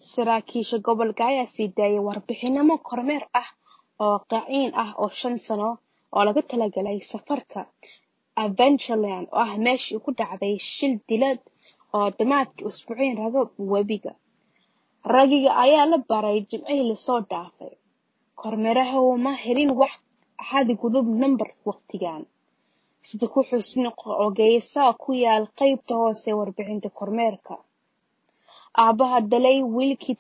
saraakiisha gobolka ayaa sii daayay warbixinamo kormeer ah oo qaaciin ah oo 5 sano oo laga talagalay safarka Adventureland oo ah meeshii ku dhacday shil dilad oo damaadkii usbuucin rago webiga. Ragiga ayaa la baray jimcihii la soo dhaafay. Kormeeraha ma helin wax xad gudub number waqtigan. Sida ku xusin ogeysa ku yaal qaybta hoose warbixinta kormeerka. Aabaha dhalay wiilkii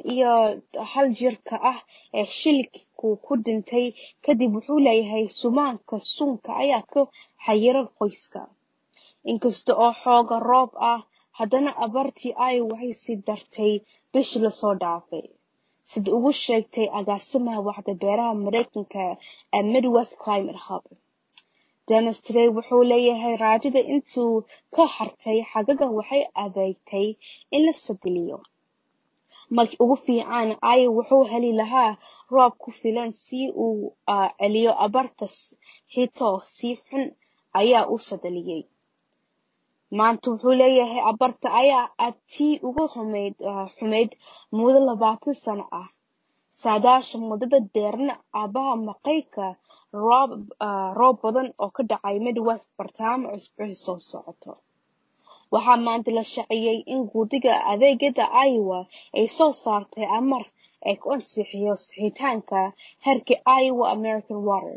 11 jirka ah ee shilku ku dhintay kadib wuxuu leeyahay sumaanka sunka ayaa ka xayiran qoyska. Inkasta oo xooga roob ah haddana abartii ay waxay sii dartay bishii la soo dhaafay. Sida ugu sheegtay agaasimaha waxda beeraha Mareykanka ee Midwest Climate Hub. Dennis Trey wuxuu leeyahay raajada intuu ka hartay xagaga waxay adeegtay in la sadiliyo. Markii ugu fiican ay wuxuu heli lahaa roob ku filan si uu celiyo abartas hito si xun ayaa u sadaliyay. Maanta wuxuu leeyahay abarta ayaa atii ugu xumeyd muddo 20 sano ah. Saadaasha muddada dheerna aabaha maqayka roob badan oo ka dhacay Midwest bartamaha usbuucii soo socoto. Waxaa maanta la shaaciyay in guddiga adeegyada Iowa ay soo saartay amar ay ku ansixiyo saxitaanka heerka Iowa American Water.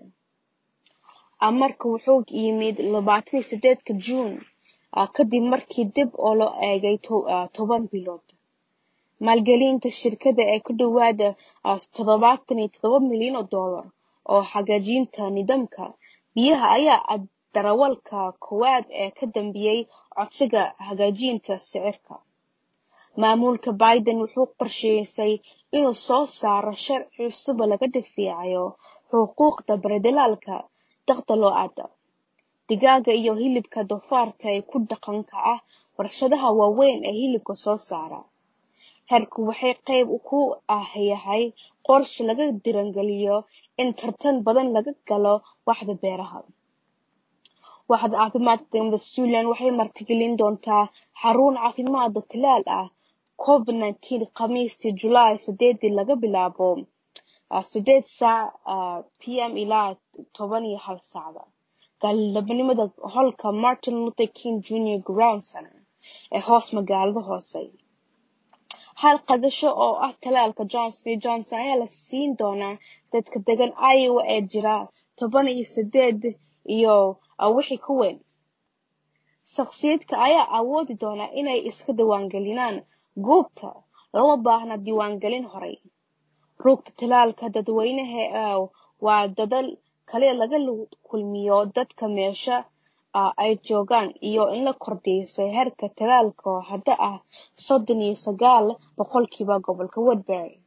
Amarka wuxuu yimid 28 June kadib markii dib oo loo eegay 10 bilood. Maalgelinta shirkadda ee ku dhawaada $77 milyan oo hagaajinta nidaamka biyaha ayaa darawalka koowaad ee ka dambeeyay codsiga hagaajinta sicirka. Maamulka Biden wuxuu qorsheeyay inuu soo saaro sharci cusub laga difaacayo xuquuqda baradilaalka dakhta lo'aada, digaaga iyo hilibka doofaarka ee ku dhaqanka ah warshadaha waaweyn ee hilibka soo saara. Heerku waxay qayb ku yahay qorshe laga dirangeliyo in tartan badan laga galo waxda beeraha. Waxda caafimaadka Mas'uuliyiin waxay martigelin doontaa xarun caafimaad oo talaal ah COVID-19 Khamiistii July 8 laga bilaabo 8 PM ilaa 11 saac. Galabnimada holka Martin Luther King Jr. Ground Center ee hoos magaalada hoose. Hal qadasho oo ah talaalka Johnson ayaa la siin doonaa dadka degan Iowa ee jira 18 iyo wixii ka weyn. Shakhsiyaadka ayaa awoodi doona inay iska diiwaangeliyaan goobta lama baahna diiwaangelin horey. Rugta talaalka dadweynaha waa dadaal kale laga kulmiyo dadka meesha ay joogaan iyo in la kordhiyo heerka talaalka hadda 39% gobolka Woodbury.